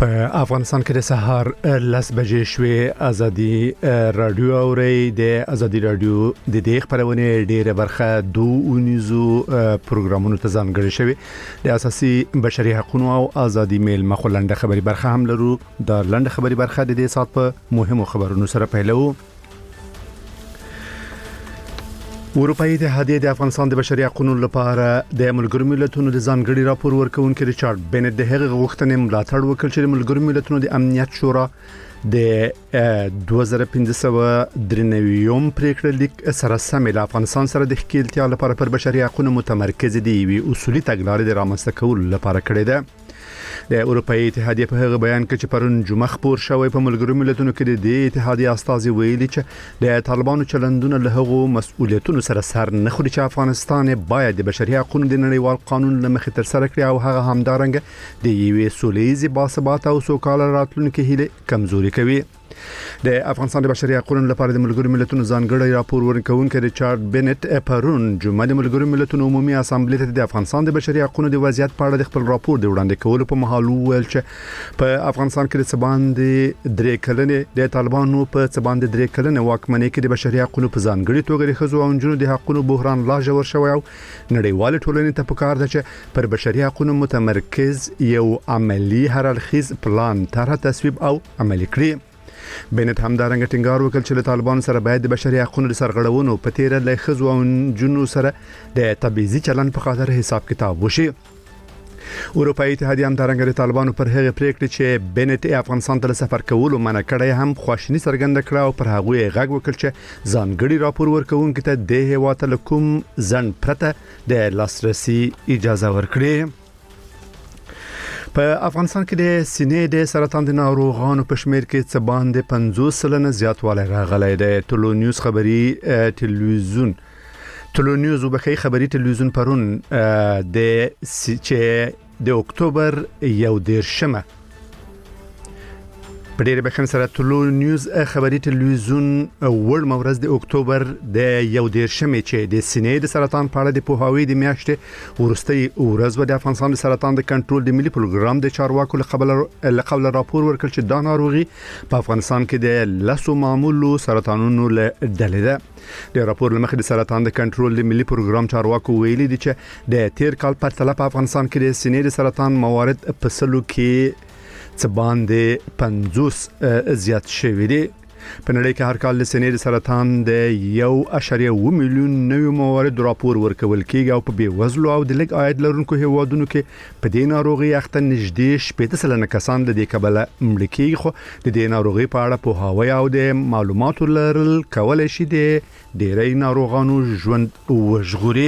په افغانستان کې د سهار 10 بجې شوې ازادي رادیو اوري د ازادي رادیو د دې خبرونه ډیره برخه دوه پروګرامونو ته ځانګړي شوی د اساسي بشري حقوقو او ازادي میل مخولنده خبري برخه هم لرو د لنډ خبري برخه د دې سات په مهمو خبرونو سره پیلو. اروپאי اتحادیه د افغانستان د بشري حقوقو لپاره د ملګرو ملتونو د ځانګړي راپور ورکونکي ریچارډ بنټ د هغه غوښتنې ملاتړ وکړ چې د ملګرو ملتونو د امنیت شورا د 2593 پریکړه لیک سره سم د افغانستان سره د ښکېلتیا لپاره پر بشري حقوقو متمرکز دی وی اصولي تګلارې د رامنځته کولو لپاره کړې ده. د اروپאי اتحادیه په هغه بیان کې چې پرون جمعه خبر شوی په ملګرو ملتونو کې د اتحادیه استازي ویلي چې د طالبانو چلندونه له هغو مسؤلیتونو سره سر نه خوري چې افغانستان باید د بشري حقوقو د نړیوال قانون له مخې تر سره کړي او هغه همدارنګه د یوې سولېزي باثبات او سوکاله راتلونکي هیله کمزوري کوي. د افغانستان د بشري حقوقو لپاره د ملګرو ملتونو ځانګړي راپور ورکونکي ریچارډ بنټ پرون جمعه د ملګرو ملتونو عمومي اسامبلې ته د افغانستان د بشري حقوقو د وضعیت په اړه د خپل راپور د وړاندې کولو په مهال ویل چې په افغانستان کې د سباند درې کلنې د طالبانو په سباند درې کلنې واکمنۍ کې د بشري حقوقو په ځانګړي توګه د ښځو او نجونو د حقوقو بحران لا ژور شوی او نړیوال ټولنې ته پکار ده چې پر بشري حقوقو متمرکز یو عملی هررخیز پلان طرح تصویب او عملي کړي. بنټ همدارنګه ټینګار وکړ چې له طالبانو سره باید د بشري حقوقو د سرغړونو په تیر له ښځو او نجونو سره د تبعیضي چلند په خاطر حساب کتاب وشي. اروپאי اتحادیه همدارنګه د طالبانو پر هغه پریکړه چې بنټ افغانستان ته سفر کولو منع کړی هم خواشینی څرګنده کړه او پر هغه غږ وکړ چې ځانګړي راپور ورکوونکي ته د هیواد له کوم ځن پرته د لاسرسي اجازه ورکړي. په افغانستان کې د سینې د سرطان د ناروغانو په شمیر کې څه باندې 50% زیاتوالی راغلی دی. ټولنیوز خبري ټلویزیون وبخښي خبري ټلویزیون پرون د اکتوبر 11 په ډیره بخښنه سره ټلویزیون خبري ټلویزیون ورځ مورز د اکتوبر د 11 چې د سینې د سرطان په اړه د پوهاوی د میاشتې ورستي ورځ د افغانستان د سرطان د کنټرول د ملي پروګرام د چارواکو له قبل راپور ورکړ چې دا ناروغي په افغانستان کې د لاسو معمولو سرطانونو له ډلې ده. د راپور لمخې د سرطان د کنټرول د ملي پروګرام چارواکو ویلي دي چې د تیر کال په تله په افغانستان کې د سینې د سرطان موارد په سلو کې څه باندې 50 زیات شوی دی. په نړۍ کې هر کال د سینې د سرطان د 1.1 میلیون نوي موارد راپور ورکول کیږي او په بیوزلو او د لږ عاید لرونکو هیوادونو کې په دې ناروغي اخته نږدې 80% کسان د دې کبله مړ کیږي. خو د دې ناروغي په اړه پوهاوی او د معلوماتو لرل کولای شي د ډېری ناروغانو ژوند وژغوري.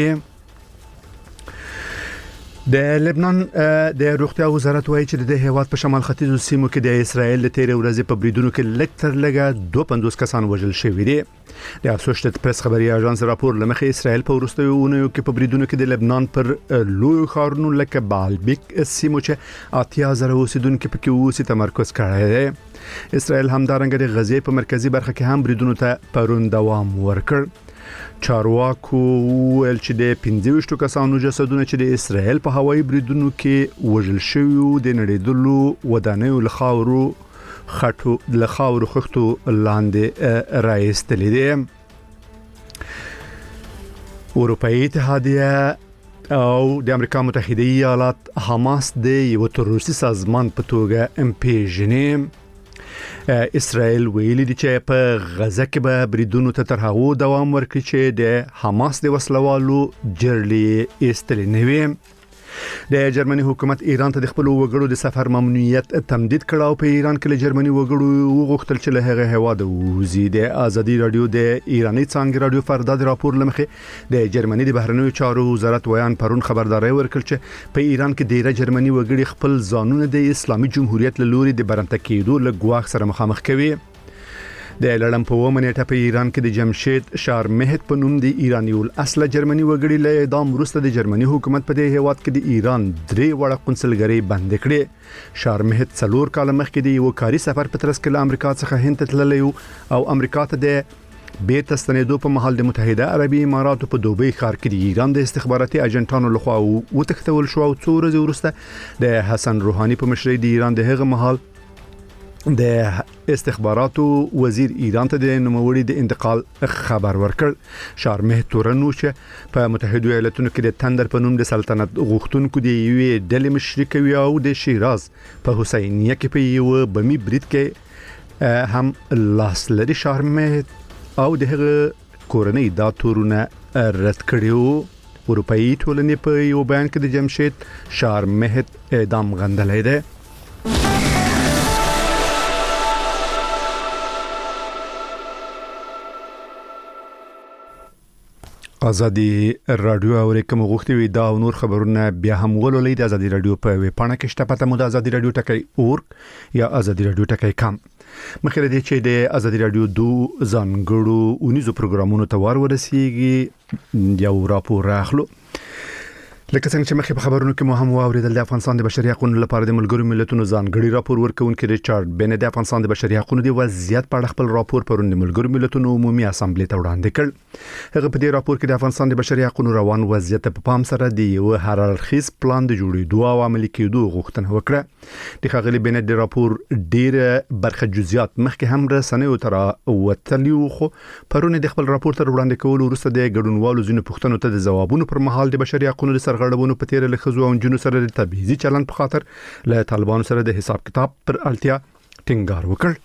د لبنان د روغتیا وزارت وایي چې د هیواد په شمال ختیځو سیمو کې د اسرائیل د تیر ورځې په بریدونو کې لږ تر لږه 52 کسان وژل شوي دي. د اسوسییټډ پریس خبري اژانس راپور لمخې اسرائیل په وروستیو اونیو کې په بریدونو کې د لبنان پر لوی ښارونو لکه بالبیک سیمو چې 80,000 اوسیدونکو پکې اوسې تمرکز کړی دی. اسرائیل همدارنګه د غزې په مرکزی برخه کې هم بریدونو ته پرون دوام ورکړ. چارواکو ویل چې د 25 کسانو جسدونه چې د اسرائیل په هوایي بریدونو کې وژل شوي د نړیدلو ودانیو له خاورو خښتو لاندې راایستلې دي. اروپאי اتحادیه او د امریکا متحده ایالات حماس د یو تروریستي سازمان په توګه پیژني. اسرائیل ویلي دي چې په غزه کې به بریدونو ته تر هغه دوام ورکړي چې د حماس د وسلوالو جرړې ایستلې نه وي. د جرمني حکومت ایران ته د خپل وګړو د سفر ممنوعیت تمدید کړ او په ایران کې له جرمني وګړو وغوښتل چې له هغه هواد وزي. د ازادي رادیو د ایراني څنګه رادیو فردا د راپور لمخې د جرمني د بهرنیو چارو وزارت ویان پرون خبرداري ورکړ چې په ایران کې ډیره جرمني وګړي خپل ځانونه د اسلامي جمهوریت له لوري د برمته کېدو له ګواښ سره مخامخ کوي. د لړم په ومنېټه په ایران کې د جمشید شارمهت په نوم د ایرانی الاصل جرمني وګړي له اعدام وروسته د جرمني حکومت په دې هیواد کې د ایران 3 وړه قونسلګرۍ بند کړې. شارمهت 4 کال مخکې د یو کاري سفر په ترڅ کې له امریکا څخه هند ته تللی او امریکا ته د بیرته ستنېدو په مهال د متحده عربي اماراتو په دوبۍ ښار کې د ایران د استخباراتي اجنټانو لخوا وتښتول شو او 2 ورځې وروسته د حسن روحاني په مشرۍ د ایران د هغه مهال د استخباراتو وزیر ایران ته د نوموړي د انتقال خبر ورکړ. شارمه تورنو چې په متحده ایالاتونو کې د تندر په نوم د سلطنت غوښتونکو د یوې ډلې مشري کوي او د شیراز په حسینیه کې په یو بمی برید کې هم لاس لري. شارمه او د هغه کورنۍ دا تورونه رد کړیو. اروپאי ټولنې په یو بیان کې د جمشید شارمه اعدام غندلې ده. ازادي رادیو او کوم غوښتي وي دا نور خبرونه بیا هم ولولئ د ازادي رادیو په ویب پاڼه کې شته پته مو د ازادي رادیو ټکی اور یا ازادي رادیو ټکی کام. مخکې دې چې د ازادي رادیو 2 ځانګړو 19 پروګرامونو ته ورسیږي یو راپور راخلو. لکه څنګه چې مخکې په خبرونو کې مو هم واوریدل د افغانستان د بشري حقوقو لپاره د ملګرو ملتونو ځانګړي راپور ورکونکي ریچارډ بن د افغانستان د بشري حقوقو د وضعیت په اړه خپل راپور پرون د ملګرو ملتونو عمومي اسامبلې ته وړاندې کړ. هغه په دې راپور کې د افغانستان د بشري حقوقو روان وضعیت په پام سره د یو هررخیز پلان د جوړېدو او عملي کېدو غوښتنه وکړه. د خغلی بن د راپور ډېر برخه جزئیات مخکې هم رسنیو تر وتلیو خو پرون د خپل راپور تر وړاندې کول وروسته د ګډونوالو ځینو پوښتنو ته د ځوابونو پر مهال د بشري حقوقو سرغړونو په تیر له خزو او جنو سره د تبعیضي چلن په خاطر له طالبانو سره د حساب کتاب پر اړتیا ټینګار وکړ.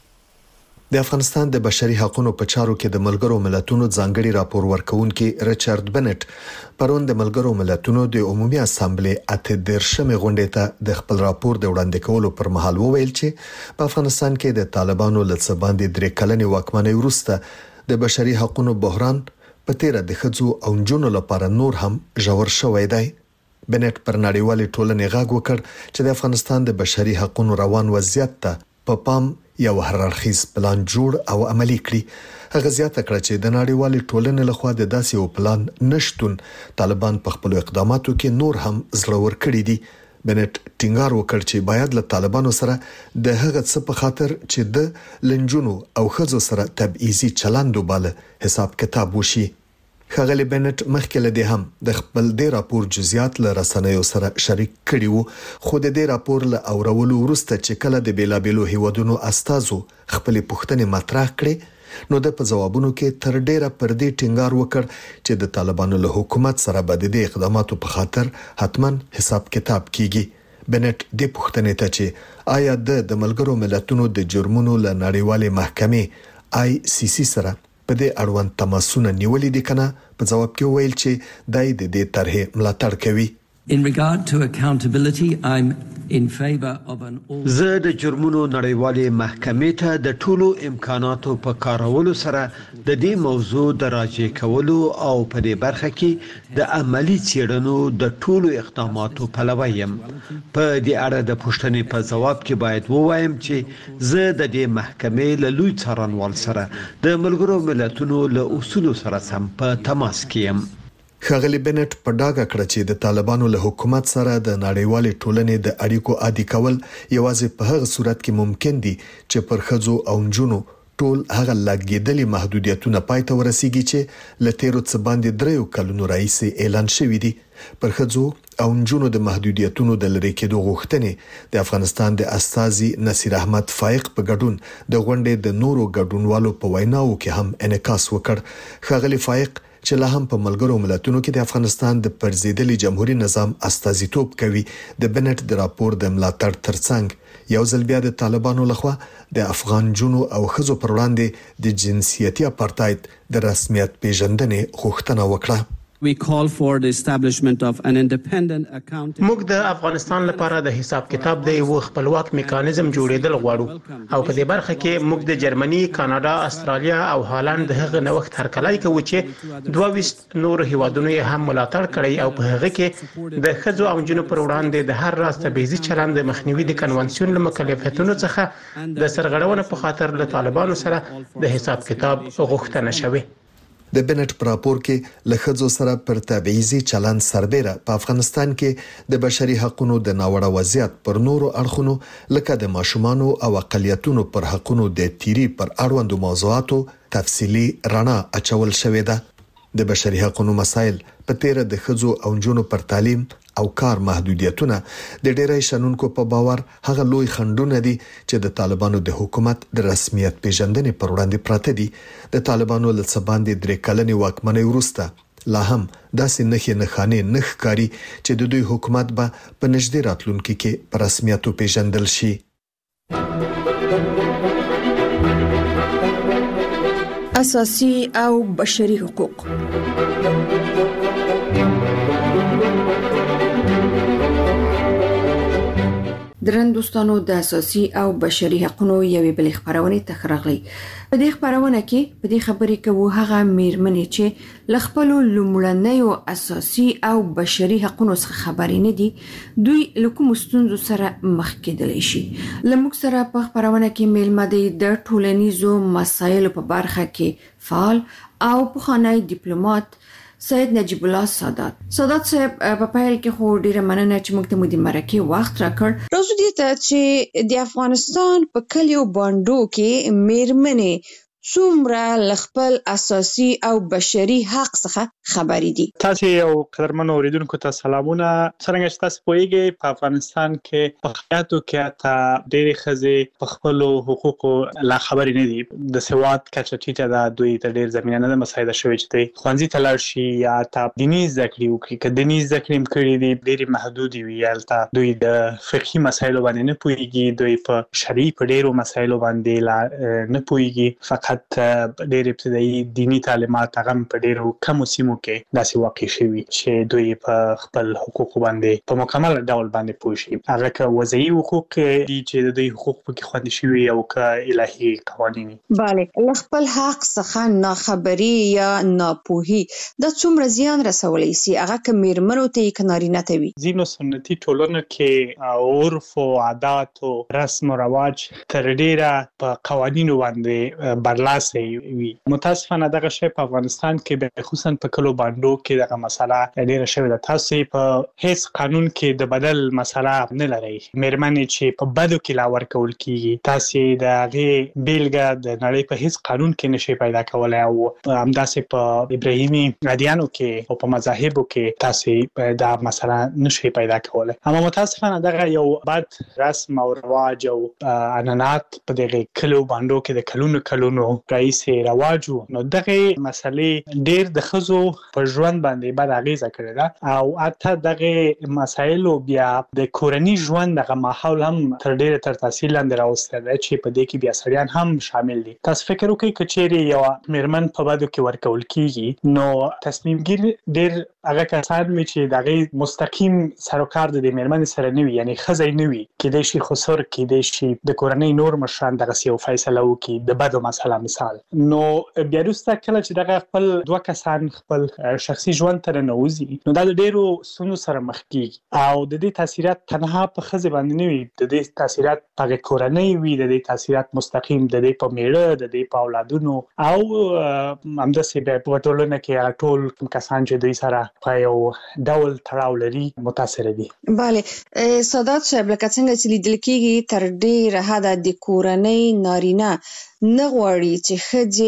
د افغانستان د بشري حقوقو په چارو کې د ملګرو ملتونو ځانګړي راپور ورکونکي ریچارډ بنټ پرون د ملګرو ملتونو د عمومي اسامبلې اته درشمه غونډې ته د خپل راپور د وړاندې کولو پر مهال وویل چې په افغانستان کې د طالبانو له څه باندې درې کلنې واکمنۍ وروسته د بشري حقوقو بحران په تیر د خځو او جنو لپاره نور هم ژور شوی دی. بنټ پر نړیوالې ټولنې غاګ وکړ چې د افغانستان د بشري حقوقو روان وضعیت ته په پام یو هررخیز پلان جوړ او عملی کړي. هغه زیاته کړه چې د نړیوالې ټولنې لخوا د داسې یو پلان نشټون طالبان په خپل اقداماتو کې نور هم زړور کړي دي. بنټ ټینګار وکړ چې باید له طالبانو سره د هغه څه په خاطر چې د لنجونو او خځو سره تبعیضي چلند وباله حساب کتاب وشي. خغلی بنټ مخکې له دې هم د خپل د راپور جزئیات له رسنیو سره شریک کړي وو، خو د دې راپور له اورولو وروسته چې کله د بیلابیلو هیوادونو استازو خپل پوښتنې مطرح کړي نو د په جوابونو کې تر ډیره پر دې ټینګار وکړ چې د طالبانو له حکومت سره به د اقداماتو په خاطر حتما حساب کتاب کیږي. بنټ د پوښتنې ته چې آیا د ملګرو ملتونو د جرمونو له نړیوالې محکمې ICC سره په دې اړوند تماسونه نیولې دي کنه، په جواب کې ویل چې دای د دې طرحې ملاتړ کوي. In regard to accountability, I'm in favor of an زه د جرمونو نړیوالې محکمې ته د ټولو امکاناتو په کارولو سره د دې موضوع د راجع کولو او په دې برخه کې د عملی څېړنو د ټولو اقداماتو پلوی یم. په دې اړه د پوښتنې په جواب کې باید ووایم چې زه د دې محکمې له لوی څارنوال سره د ملګرو ملتونو له اصولو سره سم په تماس کې یم. خغلی بنټ په ډاګه کړ چې د طالبانو له حکومت سره د نړیوالې ټولنې د اړیکو عادي کول یوازې په هغه صورت کې ممکن دي چې پر خځو او جنو ټول هغه لګیدلې محدودیتونه پای ته ورسیږي چې له تیرو څه باندې 3 کلونو راهیسې اعلان شوې دي. پر خځو او جنو د محدودیتونو د لری کېدو غوښتنې د افغانستان د استاذي نصیر احمد فائق په ګډون د غونډې د نورو ګډونوالو په ویناو کې هم انعکاس وکړ. خغلی فائق چې لا هم په ملګرو ملتونو کې د افغانستان د پرزیدلي جمهوریت نظام استازیتوب کوي، د بنټ د راپور د ملاتړ ترڅنګ یو ځل بیا د طالبانو لخوا د افغان جنو او خزو پر وړاندې د جنسیتي اپارټاید د رسمیت پیژندنې غوښتنه وکړه. We call for the establishment of an independent accounting. موږ د افغانستان لپاره د حساب کتاب د یو خپلواک میکانیزم جوړېدل غواړو او په دې برخه کې موږ د جرمني، کاناډا، استرالیا او هالند د هغه نوښت هرکلای کوي چې 22 نور هیوادونو یې هم ملاتړ کړی او په هغه کې د خځو او جنو پر وړاندې د هر راز تبعیضي چلند د مخنیوي د کنوانسیون له مکلفیتونو څخه د سرغړونې په خاطر له طالبانو سره د حساب کتاب غوښتنه شوه. د بنټ پر راپور کې لخصو سره پر تبعیضي چلند سربېره په افغانستان کې د بشري حقوقو د ناوړه وضعیت پر نورو اړخونو لکه د ماشومانو او اقلیتونو پر حقوقو د تیری پر اړوندو موضوعاتو تفصیلی رڼا اچول شوې ده د بشري حقوقو مسایل په تیر د خځو او نجونو پر تعلیم او کار محدودیتونه د ډیری شنونکو په باور هغه لوی خنډونه دي چې د طالبانو د حکومت د رسمیت پیژندنې پر وړاندې پراته دي د طالبانو له څه باندې درې کلنې واکمنۍ وروسته لا هم داسې نښانې نه ښکاري چې د دوی حکومت به په نږدې راتلونکي کې په رسمیت پیژندل شي. اساسي او بشري حقوق. درن دوستانو د اساسي او بشري حقوقو یوې بل خبرونه تخرغلي. په دې خبرونه کې په دې خبرې کوو هغه میرمنې چې لخپل لومړنیو اساسي او بشري حقوقو څخه خبرې نه دي دوی لکه مستونزو سره مخ کېدلی شي. لمک سره په خبرونه کې میلمه د ټولنیزو مسایلو په برخه کې فعال او پخوانی ډیپلوماټ سید نجیب الله سادات صاحب په پیل کې خو ډیره مننه چې موږ ته مو د مرکه وخت راکړ. راځو دې ته چې د افغانستان په کلیو باندو کې میرمنې څومره لخپل اساسي او بشري حق څخه خبرې دي. تاسو یو قدرمن اوریدونکو ته سلامونه. څنګه چې تاسو پوهیږئ په افغانستان کې په خیاتو کې تا ډېری ښځې په خپل حقوقو لا خبرې نه دي. د سواد کچه ټیټه ده، دوی ته ډېر زمینه نه ده مساعده شوې چې دوی ښوونځي ته لاړ شي یا تا دیني زده کړې وکړي. که دیني زده کړې هم کړې دي ډېرې محدودې وي، هلته دوی د فقهي مسایلو باندې نه پوهیږي، دوی په شرعي په ډېرو مسایلو باندې لا نه پوهیږي. فقط ډېر ابتدایي دینی تعلیمات هغه په ډېرو کمو سیمو کې داسې واقع شوي چې دوی په خپل حقوقو باندې په مکمل ډول باندې پوه شي. هغه که وضعي حقوق دي چې د دوی حقوق پکې خوندي شوي او که الهي قوانین. بله، له خپل حق څخه ناخبري یا ناپوهي دا څومره زیان رسولی سي، هغه که میرمنو ته یې که نارینه ته وي. ځینو سنتي ټولنو کې عرف او عادات او رسم او رواج تر ډېره په قوانینو باندې برلاسه وي. متاسفانه دغه شی په افغانستان کې خصوصا په کلو باندو کې دغه مسله ډېره شوې ده. تاسو په هیڅ قانون کې د بدل مسله نه لرئ. میرمنې چې په بدو کې لا ورکول کیږي تاسو د هغې بیلګه د نړۍ په هیڅ قانون کې نشئ پیدا کولی او همداسې په ابراهیمي ادیانو کې او په مذاهبو کې تاسو دا مسله نشئ پیدا کولی. اما متاسفانه دغه یو بد رسم او رواج او عنعنات په دغه کلو باندو کې د کلونو رئیس رواج نو دغه مسلې ډېر د ښځو په ژوند باندې بد اغیزه کړې ده او حتی دغه مسایلو بیا د کورني ژوند دغه ماحول هم تر ډېره تر تاثیر لاندې راوستی دی چې په دې کې بیا سړیان هم شامل دي. تاسو فکر وکړئ که چیرې یوه میرمن په بدو کې ورکول کیږي نو تصمیم ګیر ډېر هغه کسان وي چې د هغې مستقیم سروکار د دې میرمنې سره نه وي، یعنې ښځی نه وي، کیدای شي خسر، کیدای شي د کورنۍ نور مشران دغسې یو فیصله وکړي د بدو مسله مثال. نو بیا وروسته کله چې دغه خپل دوه کسان خپل شخصي ژوند ته ننوځي نو دا د ډېرو ستونزو سره مخ کیږي او د دې تاثیرات تنها په ښځې باندې نه وي، د دې تاثیرات په هغې کورنۍ وي، د دې تاثیرات مستقیم د دې په میړه، د دې په اولادونو او همداسې بیا په ټولنه کې هغه ټول کسان چې دوی سره په یو ډول تړاو لري متاثره دي. بله، سادات صاحب لکه څنګه چې لیدل کیږي تر ډېره حده د کورنۍ نارینه نه غواړي چې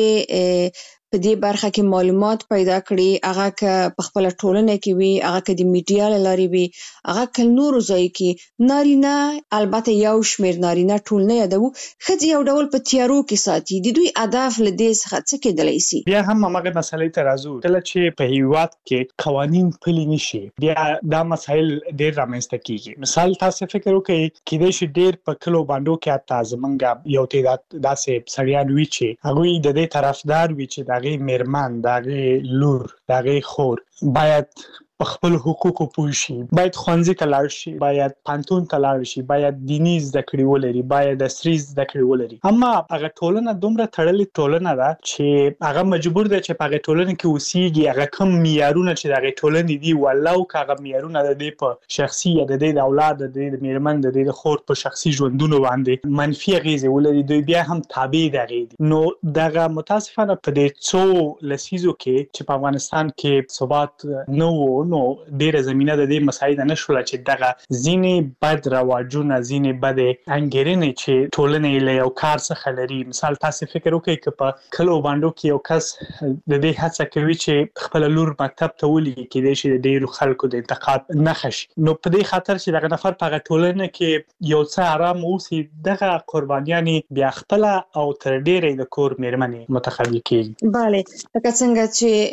ښځې په دې برخه کې معلومات پیدا کړي، هغه که په خپله ټولنه کې وي، هغه که د میډیا له لارې وي، هغه که نورو ځایو کې نارینه، البته یو شمېر نارینه ټول نه یادوو، ښځې یو ډول په تیارو کې ساتي. د دوی هدف له دې څخه څه کېدلی سي؟ بیا هم همغه مسئلې ته راځو. کله چې په هیواد کې قوانین پلي نشي بیا دا مسایل ډېر رامنځته کیږي. مثال تاسو فکر وکړئ کیدای شي ډېر په کلو باندو کې حتی زمونږ یو تعداد داسې سړیان وي چې هغوی د دې طرفدار وي چې د هغې میرمن، د هغې لور، د هغې خور باید په خپل حقوقو پوه شي، باید ښوونځي ته لاړ شي، باید پانتون ته لاړ شي، باید دینی زده کړې ولري، باید عصري زده کړې ولري. اما هغه ټولنه دومره تړلې ټولنه ده چې هغه مجبور ده چې په هغه ټولنه کې اوسېږي. هغه کوم معیارونه چې د هغې ټولنې دي ولو که هغه معیارونه د دې په شخصي یا د دې د اولاد د دې د مېرمن د دې د خور په شخصي ژوندونو باندې منفي اغېزې ولري، دوی بیا هم تابع د هغې دي. نو دغه متاسفانه په دې څو لسیزو کې چې په افغانستان کې ثبات نه و، نو ډېره زمینه د دې مساعده نه شوله چې دغه ځینې بد رواجونه، ځینې بدې انګېرنې چې ټولنې له یو کار څخه لري. مثال تاسې فکر وکړئ که په کلو بانډو کې یو کس د دې هڅه کوي چې خپله لور مکتب ته ولېږي، کېدای شي د ډېرو خلکو د انتقاد نښه شي. نو په دې خاطر چې دغه نفر په هغه ټولنه کې یو څه آرام اوسي، دغه قربانیانې بیا خپله او تر ډېره د کور مېرمنې منتخبي کېږي. بله، لکه څنګه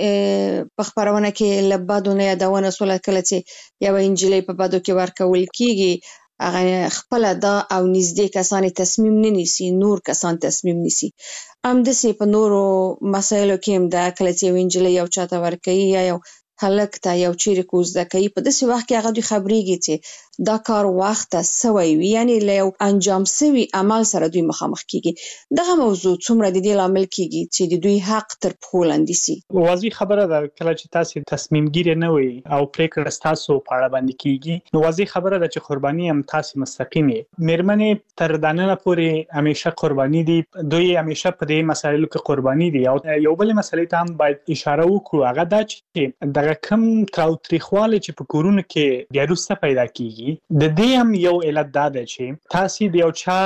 چې په خپرونه کې له بدو نه یادونه سوله، کله چې یوه نجلۍ په بدو کې ورکول کېږي، هغه خپله دا او نږدې کسان تصمیم نه نیسي، نور کسان تصمیم نیسي. همداسې په نورو مسایلو کې هم ده، کله چې یوه نجلۍ یو چاته ورکوي یا یو هلک ته یو چیرې کو زده کوي، په داسې وخت کې هغه دوی خبرېږي چې دا کار وخته سوی وي، یعنې له یو انجام سوي عمل سره دوی مخامخ کېږي. دغه موضوع څومره د دې لامل کېږي چې د دوی حق تر پښو لاندې سي؟ واضح خبره ده، کله چې تاسې تصمیم ګیرې نه وئ او پرېکړه ستاسو په اړه باندې کېږي، نو واضح خبره ده چې قرباني هم تاسې مستقیم یې. مېرمنې تر دننه پورې همیشه قرباني دي، دوی همیشه په دې مسایلو کې قرباني دي. او یو بلې مسئلې ته هم باید اشاره وکړو، هغه دا چې دغه کوم تاوتریخوالی چې په کورونو کې بیا وروسته پیدا کېږي، د دې هم یو علت دا ده چې تاسې د یو چا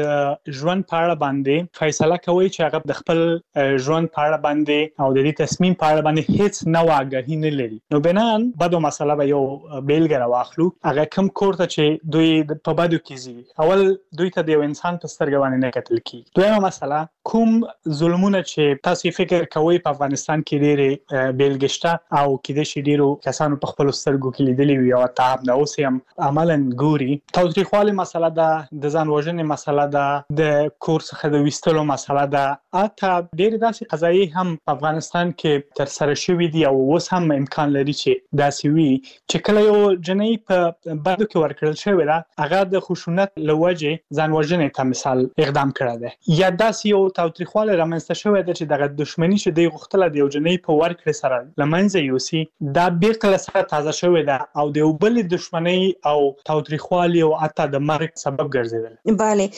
د ژوند په اړه باندې فیصله کوئ چې هغه د خپل ژوند په اړه باندې او د دې تصمیم په اړه باندې هیڅ نوع آګاهي نه لري. نو بنان بدو مسله به یو بیلګه راواخلو، هغه کوم کور ته چې دوی په بدو کې ځي، اول دوی ته د یو انسان په سترګه باندې نه کتل کېږي. دویمه مسله، کوم ظلمونه چې تاسې فکر کوئ په افغانستان کې ډېرې بیلګې شته او کېدای شي ډېرو کسانو په خپلو سترګو کې لیدلي وي او ته هم د اوس هم عملاً ګوري. تاوتریخوالي مسله ده، د ځان وژنې مسله ده، د کور څخه د ویستلو مسله ده. حتی ډېرې داسې قضایي هم په افغانستان کې ترسره شوي دي او اوس هم امکان لري چې داسې وي چې کله یو جنۍ په بدو کې ورکړل شوې ده، هغه د خشونت له وجې ځان وژنې ته مثال اقدام کړی دی، یا داسې یو تاوتریخوالی رامنځته شوی ده چې دغه دښمني چې دوی غوښتله د یو جنۍ په ورکړې سره له منځه یوسي، دا بیرته له سره تازه شوې ده او د یو بلې دښمنۍ او تاوتریخوالي او حتی د مرګ سبب ګرځېدل.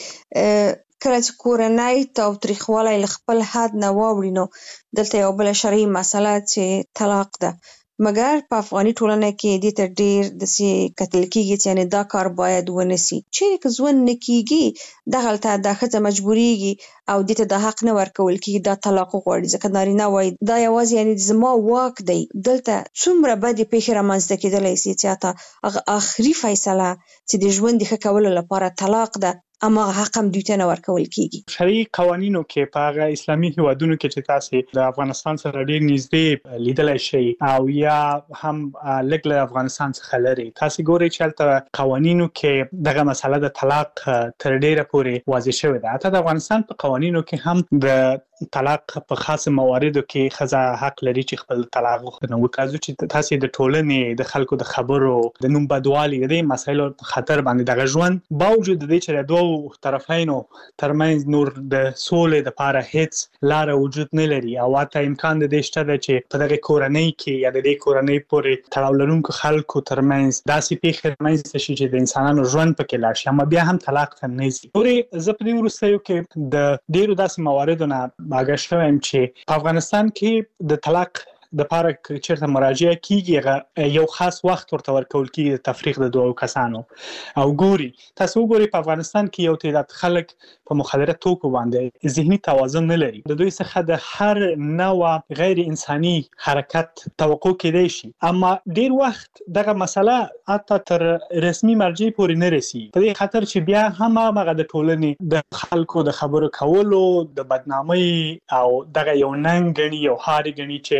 بله، کله چې کورنۍ تاوتریخوالی له خپل حد نه واوړي، نو دلته یو بله شرعي مسله چې طلاق ده. مګر په افغاني ټولنه کې دې ته ډېر داسې کتل کېږي چې یعنې دا کار باید ونه سي. چیرې که ژوند نه کېږي، دغلته دا ښځه مجبورېږي او دې ته دا حق نه ورکول کېږي، دا طلاق وغواړي، ځکه نارینه وایي دا یوازې یعنې زما واک دی. دلته څومره بدې پیښې رامنځته کېدلی سي چې حتی هغه آخري فیصله چې د ژوند د ښه کولو لپاره طلاق ده، اما حق هم دوی ته نه ورکول کېږي. شرعي قوانینو کې په هغه اسلامي هیوادونو کې چې تاسې د افغانستان سره ډېر نږدې لیدلی شئ او یا هم لږ له افغانستان څخه لرې، تاسې ګورئ چې هلته قوانینو کې دغه مسله د طلاق تر ډېره پورې واضح شوې ده. حتی د افغانستان په قوانینو کې هم د طلاق په خاص مواردو کې ښځه حق لري چې خپل طلاق وغوښتنه وکړي. چې تاسې د ټولنې د خلکو د خبرو د نوم بدوالي د دې مسایلو په خطر باندې دغه ژوند باوجود د دې چې د دوو طرفینو ترمنځ نور د سولې دپاره هیڅ لاره وجود نه لري او حتی امکان د دې شته ده چې په دغه کورنۍ کې یا د دې کورنۍ پورې تړاو لرونکو خلکو ترمنځ داسې پیښې رامنځته شي چې د انسانانو ژوند پکې لاړ شي، اما بیا هم طلاق ته نه ځي. نورې زه په دې وروستیو کې د ډېرو داسې مواردو نه آګاه شوی یم چې په افغانستان کې د طلاق د پاره چیرته مراجعه کیږي، یو خاص وخت ورته ورکول کیږي د تفریق د دوه کسانو. او ګوري تاسو وګورئ په افغانستان کې یو تعداد خلک په مخدره توکو باندې ذهني توازن نه لري، د دوی څخه د هر نوع غیر انساني حرکت توقع کېدای شي، اما ډیر وخت دغه مسله حتی تر رسمي مرجع پورې نه رسي، په دې خاطر چې بیا هم هغه د ټولنې د خلکو د خبرو کولو د بدنامۍ او دغه یو ننګ ګڼي، یو هاري ګڼي چې کشر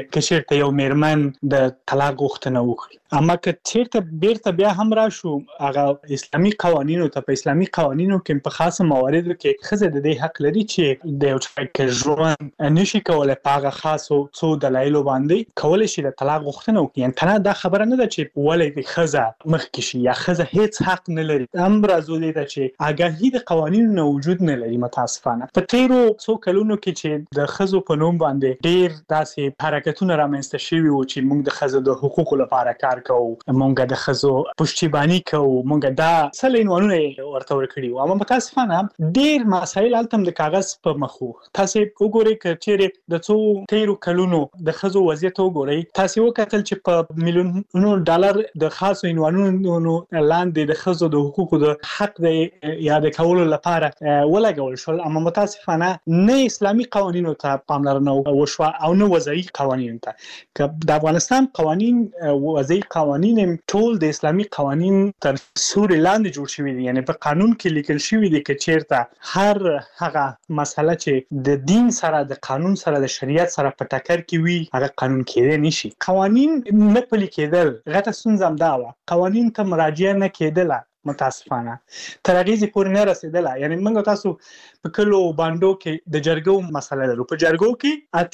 چیرته یو میرمن د طلاق غوښتنه وکړي. اما که چیرته بیرته بیا هم راشو هغه اسلامي قوانینو ته، په اسلامي قوانینو کې په خاصه مواردو کې ښځه د دې حق لري چې د یو چا کې ژوند نشي کولی په هغه خاصو څو دلایلو باندې کولی شي د طلاق غوښتنه وکړي. یعنې تنها دا خبره نه ده چې ولې د ښځه مخکې شي یا ښځه هیڅ حق نه لري، هم راځو دې ته چې آګاهي د قوانینو نه وجود نه لري. متاسفانه په تیرو څو کلونو کې چې د ښځو په نوم باندې ډېر داسې حرکتونه رامنځته شوي وو چې موږ د ښځو د حقوقو لپاره کار کوو، موږ د ښځو پشتیباني کوو، موږ دا څه عنوانونه ورته ورکړي وو. اما متاسفانه ډېر مسایل هلته هم د کاغذ په مخ وو. تاسې وګورئ که چیرې د څو تیرو کلونو د ښځو وضعیت وګورئ، تاسې وکتل چې په میلیونونو ډالر د خاصو عنوانونو لاندې د ښځو د حقوقو د حق د یاد کولو لپاره ولګول شول. اما متاسفانه نه اسلامي قوانینو ته پاملرنه وشوه او نه وضعي قوانینو ته. که د افغانستان قوانین وضعي قوانین ټول د اسلامي قوانین تر سوري لاندې جوړ شوي دي، یعنی په قانون کې لیکل شوي دي که چیرته هر هغه مسله چې د دین سره، د قانون سره، د شریعت سره په ټکر کې وي هغه قانون کېدای نشي. قوانین نه پلي کېدل غټه ستونزه همدا وه، قوانین ته مراجعه نه کېدله متاسفانه تر هغې پورې نه رسېدله. یعنی موږ تاسو په کلو بانډو کې د جرګو مسله لرو، په جرګو کې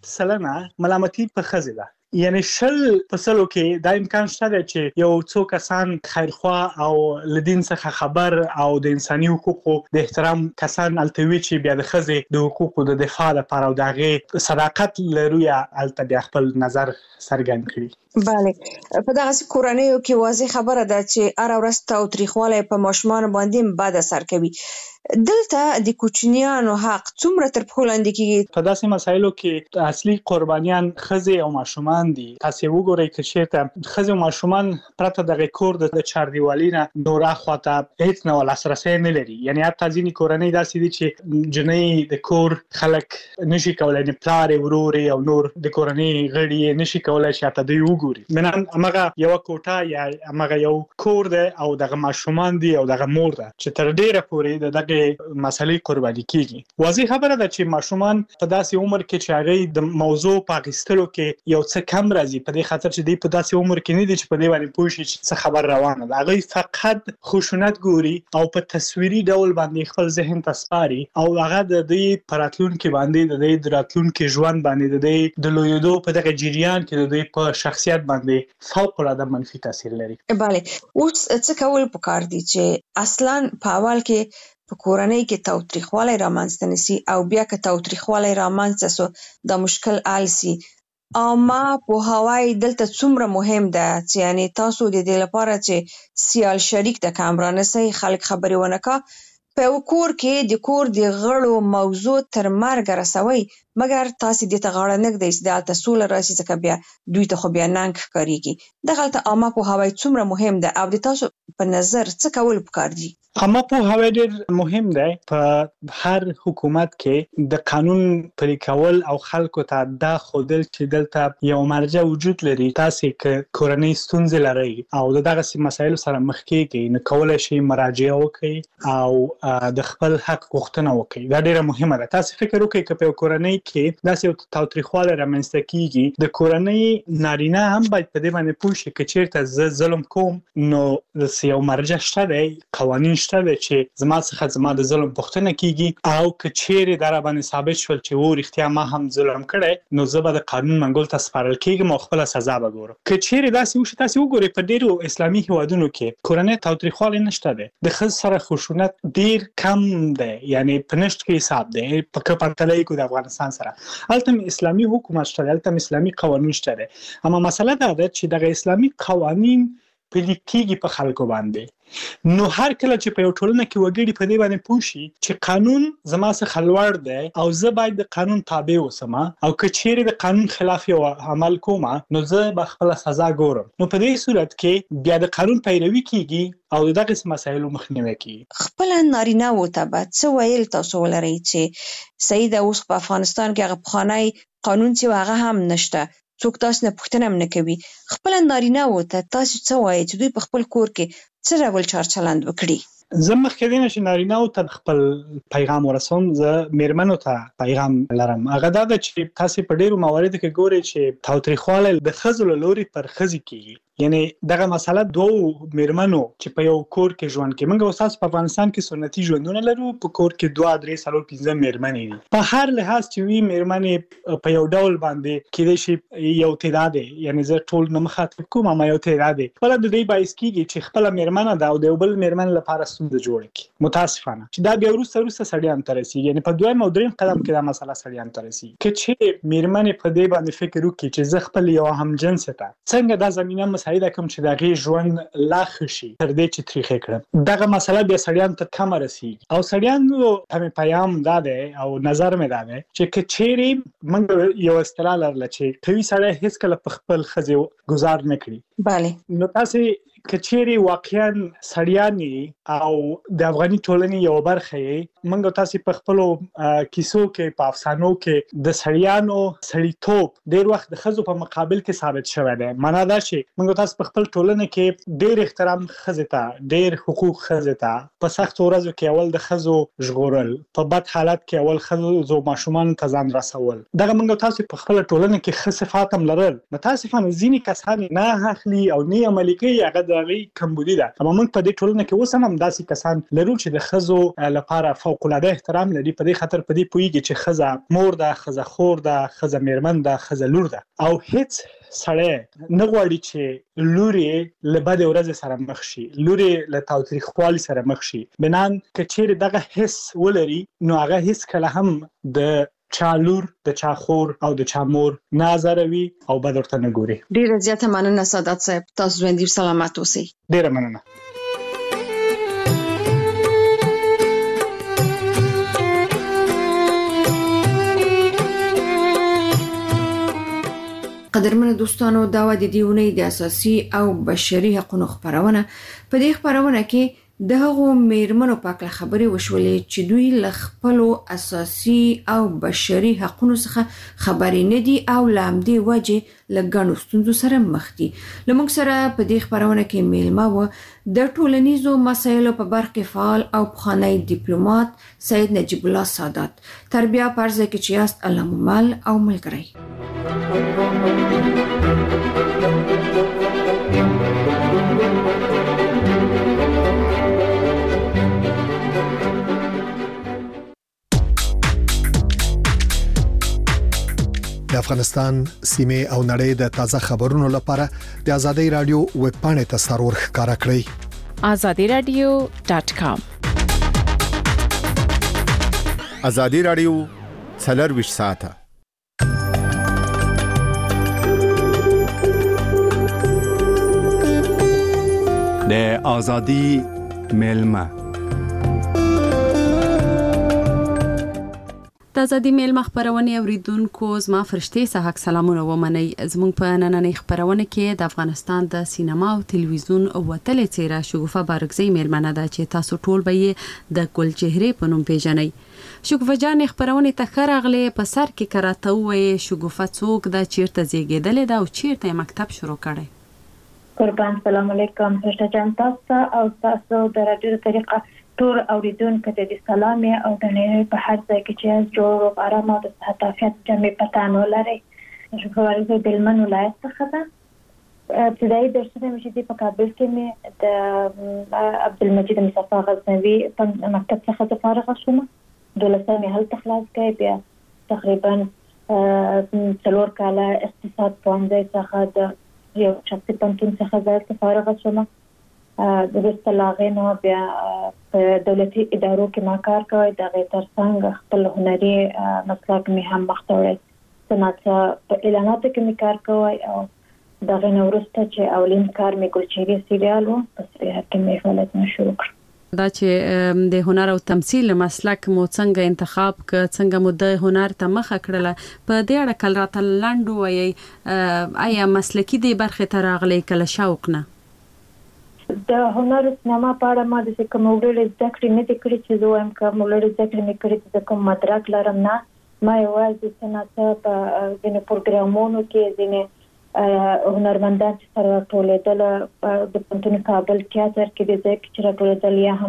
80% ملامتي په ښځې ده. یعنی 100% کې دا امکان شته دی چې یو څو کسان خیرخوا او له دین څخه خبر او د انساني حقوقو د احترام کسان هلته وي چې بیا د ښځې د حقوقو د دفاع لپاره او د هغې صداقت لرویه هلته بیا خپل نظر څرګند کړي. بله، په دغسې کورنیو کې واضح خبره ده چې هره ورځ تاوتریخوالی په ماشومانو باندې بد اثر کوي. دلته د کوچنیانو حق څومره تر پښو لاندې کېږي؟ په داسې مسایلو کې اصلي قربانیان ښځې او ماشومان دي. تاسې وګورئ که چېرته ښځې او ماشومان پرته د هغې کور د چاردیوالي نه نور اخواته هېڅ ډول لاسرسی نه لري. یعنې حتی ځینې کورنۍ داسې دي چې جنۍ د کور خلک نشي کولی، یعنې پلار یې، ورور یې او نور د کورنۍ غړي یې نشي کولی چې حتی دوی وګوري. منن همغه یوه کوټه یا همغه یو کور دی او دغه ماشومان دي او دغه مور ده چې تر ډېره پورې د دغې مسئلې قرباني کېږي. واضح خبره ده چې ماشومان په داسې عمر کې چې هغې د موضوع په اخیستلو کې یو څه کم راځي، په دې خاطر چې دوی په داسې عمر کې نه دي چې په دې باندې پوه شي چې څه خبر روانه ده. هغوی فقط خشونت ګوري او په تصویري ډول باندې خپل ذهن ته سپاري او هغه د دوی په راتلونکي باندې، د دوی د راتلونکي ژوند باندې، د دوی د لویېدو په دغه جریان کې د دوی په شخصیت باندې فوق‌العاده منفي تاثیر لري. بله، اوس څه کول پکار دي چې اصلاً په اول کې په کورنۍ کې تاوتریخوالی رامنځته نشي او بیا که تاوتریخوالی رامنځته سو دا مشکل حل سي؟ عامه پوهاوی دلته څومره مهم ده چې یعنی تاسو د دې لپاره چې سیال شریک د کامرانه سي خلک خبرې ونه کا په کور کې د کور د غړو موضوع تر مرګ رسوي، مګر تاسو د ته غاړه نه ږدئ چې دلته سوله راشي ځکه بیا دوی ته خو بیا ننګ ښکارېږي. دغلته عامه پوهاوی څومره مهم ده او د تاسو په نظر څه کول پکار دي؟ عامه پوهاوی ډېر مهم دی. په هر حکومت کې د قانون پلي کول او خلکو ته دا ښودل چې دلته یو مرجع وجود لري. تاسې که کورنۍ ستونزې لرئ او د دغسې مسایلو سره مخ کېږئ نو کولی شئ مراجعه وکړئ او د خپل حق غوښتنه وکړئ. دا ډېره مهمه ده. تاسې فکر وکړئ که په یو کورنۍ کې داسې یو تاوتریخوالی رامنځته کېږي، د کورنۍ نارینه هم باید په دې باندې پوه شي که چېرته زه ظلم کوم نو یو مرجع شته دی، قوانین شته دی چې زما څخه زما د ظلم پوښتنه کېږي او که چیرې دا راباندې ثابت شول چې و رښتیا ما هم ظلم کړی نو زه به د قانون منګول ته سپارل کېږم او خپله سزا به ګورم. که چیرې داسې وشي، تاسې وګورئ په ډېرو اسلامي هېوادونو کې کورنۍ تاوتریخوالی نشته دی، د ښځو سره خشونت ډېر کم دی، یعنې په نشت کې حساب دی که پرتله یې کړو د افغانستان سره. هلته هم اسلامي حکومت شته دی، هلته هم اسلامي قوانین شته دی. اما مسله دا ده چې دغه اسلامي قوانین پلي کېږي په خلکو باندې. نو هر کله چې په یو ټولنه کې وګړي په دې باندې پوه شي چې قانون زما څخه لوړ دی او زه باید د قانون تابع اوسم او که چیرې د قانون خلاف یو عمل کوم نو زه به خپله سزا ګورم، نو په دې صورت کې بیا د قانون پیروي کېږي او د دغسې مسایلو مخنیوی کېږي. خپله نارینه‌وو ته به څه ویل تاسو ولرئ چې صحیح ده اوس په افغانستان کې هغه پخوانی قانون چې هغه هم نشته، څوک تاسو نه پوښتنه هم نه کوي. خپله نارینه‌وو ته تاسو څه وایئ چې دوی په خپل کور کې څه ډول چارچلند وکړي؟ زه مخکې دینه چې نارینه او ته خپل پیغام ورسوم، زه میرمنو ته پیغام لرم. هغه دا ده چې تاسو په ډیرو مواردو کې ګورئ چې تاوتریخوالی د ښځو له لوري پر ښځې کیږي. یعنی دغه مسله دوه میرمنو چې په یو کور کې ژوند کوي. موږ اوس په افغانستان کې سنتي ژوندونه لرو، په کور کې 2 3 4 5 میرمنې دي. په هر لحاظ چې وی میرمنې په یو ډول باندې کېدای شي یو تعداد، یعنی زه ټول نه مخاطب کوم، ما یو تعداد بل د دې باعث کیږي چې خپل میرمنه دا او د بل میرمن لپاره ستونزه جوړ کړي. متاسفانه چې دا بیا وروسته سړیان ته رسیږي، یعنی په دویم او دریم قدم کې دا مسله سړیان ته رسیږي. که چې میرمنې په دې باندې فکر وکړي چې زه خپل یو همجنس ته څنګه دا زمينه مساعده کوم چې دغه ژوند لا خشي تر دې چې تاریخ کړم، دغه مسله بیا سړیان ته کم رسیږي. او سړیانو ته پیغام داده او نظر مې داده چې کچېری موږ یو اصطلاح لرله چې قوي سړی هیڅ کله په خپل خزه گزار نه کړي. بله، نو تاسو کچېری واقعا سړیانی او د افغاني ټولنې یو برخه یې، موږ تاسو په خپل کیسو کې په افسانو کې د سړیانو سړیتوب ډیر وخت د خزو په مقابل کې ثابت شوی دی. معنا دا چې موږ تاسو په خپل ټولنه کې ډیر احترام خزه ته، ډیر حقوق خزه ته، په سخت ورځو کې اول د خزو ژغورل، په بد حالت کې اول خزو ماشومان ته ځان رسول. دغه موږ تاسو په خپل ټولنه کې خصفات هم لرل. متاسفانه ځینی کسان نه اخلي او نه عملي کوي، هغه د کمبودی ده. اما موږ په دې ټولنه کې اوس هم داسې کسان لرو چې د خزو لپاره فوق العاده احترام لري. په دې خاطر په دې پویږي چې خزه مور ده، خزه خور ده، خزه میرمن ده، خزه لور ده. او هیڅ سړی نه غواړي چې لوري له بد ورځ سره مخ شي، لوري له تاوتریخوالي سره مخ شي. بنان کچېر دغه حس ولري نو هغه هیڅ کله هم د چا لور، د چا خور او د چا مور نازروي او بد ورته نه ګوري. ډیره زیاته مننه سعادت صاحب، تاسو ژوندي سلامت اوسئ. ډیره مننه. قدرمن دوستانو، دا و د دیونی د اساسي او بشري حقوقو خبرونه. په دې خبرونه کې د هغو میرمنو پاکه خبرې وشولې چې دوی له خپل اساسي او بشري حقوقو څخه خبرې نه دي او لامدې وجه لګانو ستونزو سره مخ دي. لمونږ سره په دې خبرونه کې میلمه و د ټولنیزو مسایلو په برخه فعال او پخوانی ډیپلوماټ سید نجیب الله سادات. تربیه پرځه کې چې یاست الله مل او ملګری. د افغانستان سیمه او نړۍ د تازه خبرونو لپاره د ازادي رادیو ویب پاڼې ته سرور ښکارا کړئ. azadiradio.com. ازادي رادیو 24 ساعته. د ازادي میلمه د ازادي میلمه خبرونه اوریدونکو زما فرشتي صحاک سلامونه ومني. زموږ په نننۍ خبرونه کې د افغانستان د سینما او تلویزیون وتلې څیره شګوفه بارګزی میلمنه ده چې تاسو ټول به د ګل چهره په نوم پیژنئ. شګوفه جان خبرونه ته خرغله په سر کې کراته وې. شګوفه څوک د چیرته زیږیدلې ده او چیرته مکتب شروع کړي؟ قربان سلام علیکم. فرشته جان تاسو او تاسو د رادیو طریقه ټول اوریدونکو ته د سلام او د نړۍ په هر ځای کې چې جوړ او آرام او د صحت عافیت جمع پتان ولري. شکرانه د هلمند ولایت څخه ده. ابتدایي درسونه مې چې په کابل کې مې د عبدالمجید مصطفی غزنوي په مکتب څخه فارغ شوم. 12 مې هلته خلاص کړې. بیا تقریبا 4 کاله اقتصاد پوهنځي څخه د یو شخصي پوهنتون څخه ځای فارغ شوم. د استلاغینو بیا په دولتي ادارو کې ما کار کوي. د غیر ترڅنګ خپل هنري مسلک مې هم مختوره صنعت په اعلاناتو کې مې کار کوي او د غیر ورسته چې اولین کار مې ګلچهره سریال و پس کې مې فعالیت شروع کړ. دا چې د هنر او تمثيل مسلک مو څنګه انتخاب ک څنګه مو د هنر ته مخه کړله په دې اړه کل راته لاندو وایي آیا مسلکی دی برخه ته راغلی کله شوق نه؟ د هنر سینما په اړه ما د کوم وړل ذکر نه کړی چې زه هم کوم وړل ذکر نه کړی چې کوم مدرک لرم نه. ما یوازې صنعت په ځینې پروګرامونو کې ځینې هنرمندان چې سره ټولېدل د پنځونی کابل تیاتر کې د ځای چې ټولېدل یا هم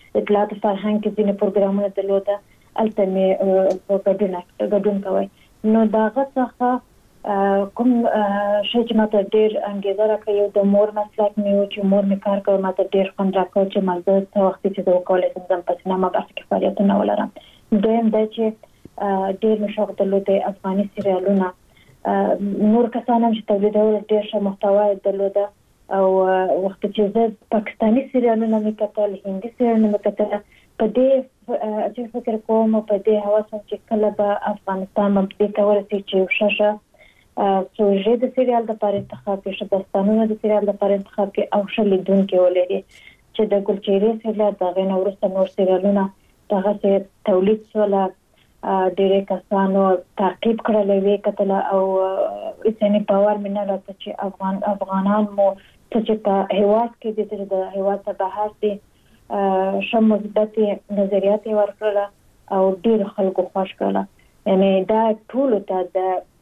اطلاعات فرهنګ کې ځینې پروګرامونه درلوده الته مې ګډون کوي نو داغه څخه کوم شي چې ماته ډېر انګیزه راکړی د مور مسلک مې چې مور مې کار کوي ماته ډېر خوند راکړ چې مازه څه وخت چې د کولای شم په سینما برخه کې فعالیتونه ولرم دویم دا چې ډېر مشوق درلوده افغاني سریالونه نور کسان هم چې تولیدول ډېر ښه محتوا درلوده او وخت چې زه پاکستاني سریالونه مې کتل هندي سریالونه مې کتل په دې چې فکر کوم په دې هوا چې کله به افغانستان باندې تورسي چې شاشه سوژه د سریال د لپاره انتخاب کې شبستانونو د سریال د لپاره انتخاب کې او شلیدون کې ولري چې د ګلچيري سریال د غنه ورسته نور سریالونه دغه څه تولید سره ډېر کسانو تعقیب کړل وی کتل او اسنی باور منه راته چې افغانان مو چې په هیواد کې د هیواد ته بهر دي شم مثبت نظریات ورکړل او ډېر خلکو خوښ کړل یعنی دا ټول ته د